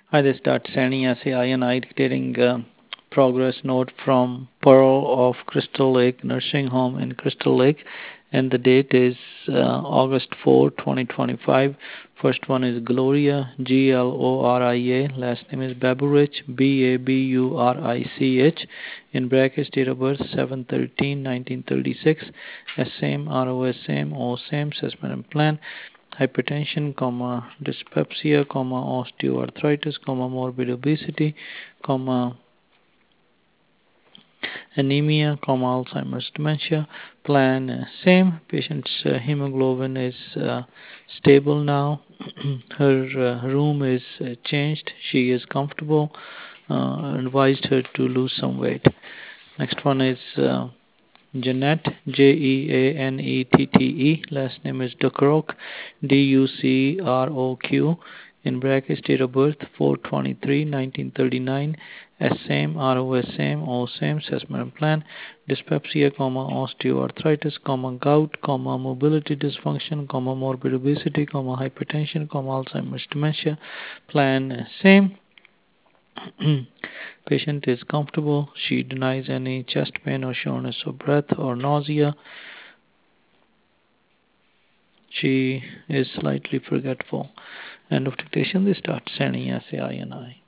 Hi, this is Dr. Sani SAI dictating progress note from Pearl of Crystal Lake Nursing Home in Crystal Lake, and the date is August 4, 2025. First one is Gloria, Gloria. Last name is Baburich, Baburich. In brackets, date of birth 7/13/1936. Same, ROS same, O same, assessment and plan. Hypertension, dyspepsia, osteoarthritis, morbid obesity, anemia, Alzheimer's dementia. Plan same. Patient's hemoglobin is stable now. Her room is changed. She is comfortable. Advised her to lose some weight. Next one is Jeanette, Jeanette. Last name is Ducroq, Ducroq. In brackets, date of birth 4/23/1939. Same, ROS same, O same, assessment plan. Dyspepsia, osteoarthritis, gout, mobility dysfunction, morbid obesity, hypertension, Alzheimer's dementia. Plan same. Patient is comfortable. She denies any chest pain or shortness of breath or nausea. She is slightly forgetful. End of dictation. They start sending SAI.